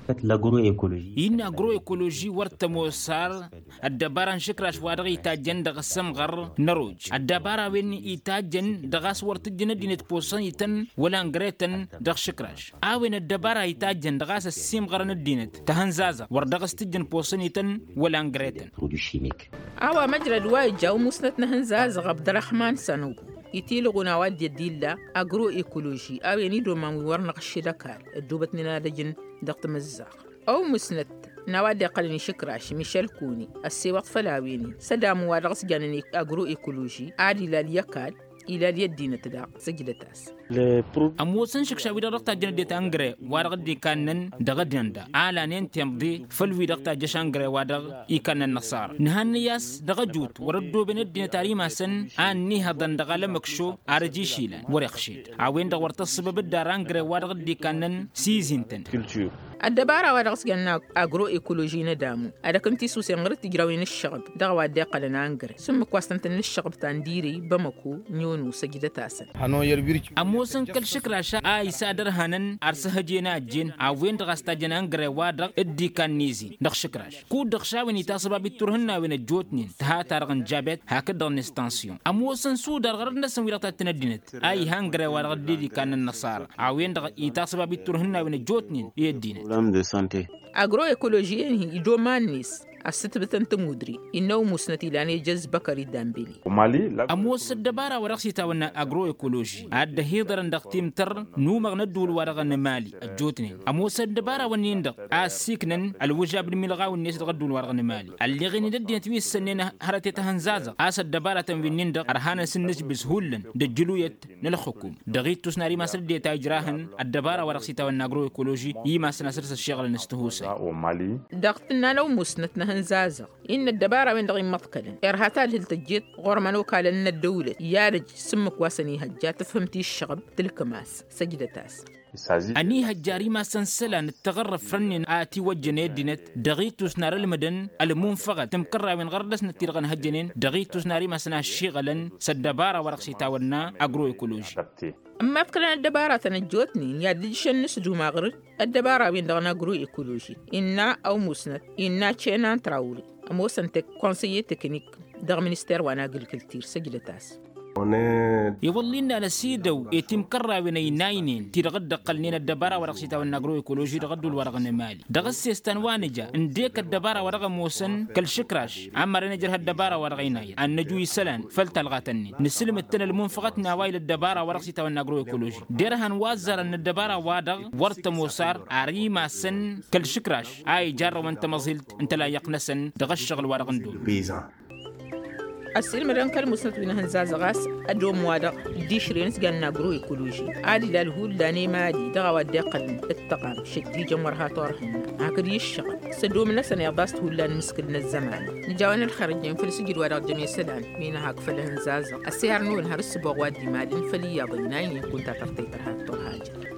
لاغرو ايكولوجي إن أجرو إيكولوجي ورتمو صار الدبارة شكراش وادغ يتاجن دغسم غر نروج الدبارة وين يتاجن دغاس ورتجن دينة بوسن يتن ولا انغريتن دغ شكراش آوين الدبارة يتاجن دغاس السيم غرن الدينة تهنزازا وردغس تجن بوسن يتن ولا انغريتن برودوي شيميك أوا مجرى الوايجا ومسنتنا هنزاز عبد الرحمن سنو يتيل غناوات الديلا أجرو إيكولوجي أو ينيدو ما ورنق الشدكار الدوبتنا نادجن دقت مزاق أو مسنت نوادي قلني شكراش ميشيل كوني السيوات فلاويني سدام وارغس جانني أجرو إيكولوجي عادي لليكاد إلى اليدين تدا سجلتاس أموسن شكشاوي دغتا جن ديت انغري وارغ دي كانن دغدندا علانين تمضي فلوي دغتا جشانغري وادغ يكنن نصار نهانياس دغجوت وردو بين الدين تاريما سن اني هدن دغال مكشو ارجي شيلان ورخشيد عوين دغورت السبب الدارانغري وارغ دي كانن سيزينتن الدبارة ورغس جنا أجرو إيكولوجي ندامو أدا كنتي سوسي غرت تجراوين الشغب دغوا داقة لنانغري ثم كواستنتن الشغب تانديري بمكو نيونو سجدتاسن أموسن كل شكرا شا أي سادر هنن أرسه جينا جين عوين دغستا جنانغري وادغ ادي كان نيزي دغ شكراش كو دغ شاوين يتاسبا بيتورهنا وين الجوتنين تها تارغن جابت هكذا نستانسيون أموسن سو در غرد نسن ويرتا تندينت أي هانغري وادغ دي كان النصارى عوين دغ يتاسبا بيتورهنا وين الجوتنين يدينت أجرو إيكولوجي هي دومانيس الستبتن تمودري إنه مسنتي لاني جز بكري دامبيلي أموس الدبارة ورقسي تاونا أجرو إيكولوجي عاد هيدرن دقتيم تر نو مغندول ورغن مالي الجوتنين أموس الدبارة ونيندق سيكنن الوجاب الملغا والناس تغدول ورغن مالي اللي غني ددين توي السنين هرتي تهنزازا الدبارة تنفينيندق أرهانا سنج بسهولن دجلويت للحكوم دغيت تسناري ما سردي تاجراهن الدبارة ورقسي تاونا أجرو إيكولوجي يما سنسرس الشغل نستهوسا دقتنا لو مسنتنا هنزازا إن الدبارة من دغي مطكلا إرهاتال هلتجيت غورمانو كالن الدولة يارج سمك واسني هجات فهمتي الشغب تلك ماس سجدتاس أني هجاري ما سنسلا نتغرب فرنين آتي وجني دينت دغيتوس نار المدن المنفقة تمكرر من غردس نتيرغن هجنين دغيتوس ناري ما سنا شيغلا سدبارة ورقسي تاورنا أجرو إيكولوجي أما فكرنا الدبارة تنجوتني ياديش النسدو مغرد الدبارة بين دغنا أجرو إيكولوجي إنا أو مسند إنا تشينا تراولي أمو سنتك كونسيي تكنيك دغ منستير وانا أجريكلتير سجلتاس يولينا لسيدو يتم كرا ويني ناينين تيرغد قلنين الدبارة ورقسيتا والناغرو إيكولوجي رغدو الورغن مالي دغس يستنوانجا انديك الدبارة ورغ موسن كل شكراش عمر نجر الدبارة ورغيناي النجوي سلان فلتلغاتني نسلم التن المنفقات نوايل الدبارة ورقسيتا والناغرو إيكولوجي ديرهن وازر ان الدبارة وادغ ورت موسار عريما سن كل شكراش اي جار وانت مزلت انت لا يقنسن دغشغل ورغن دول السير مران كالمسنت بين هنزاز غاس أدوم وادق ديشرينس جانا جرو إيكولوجي عادي للهول داني مادي دغوا دقل التقام شكلي جمرها طورهن هكذا يشغل سدوم نسنا يضاست هولان مسكلنا الزمان نجاونا الخارجين فلسجل ورق جميع سلام مينا هاك فلهنزاز السير نون هرس بغواد دي مالين فلي يضيناين كنت ترتيتها طور هاجر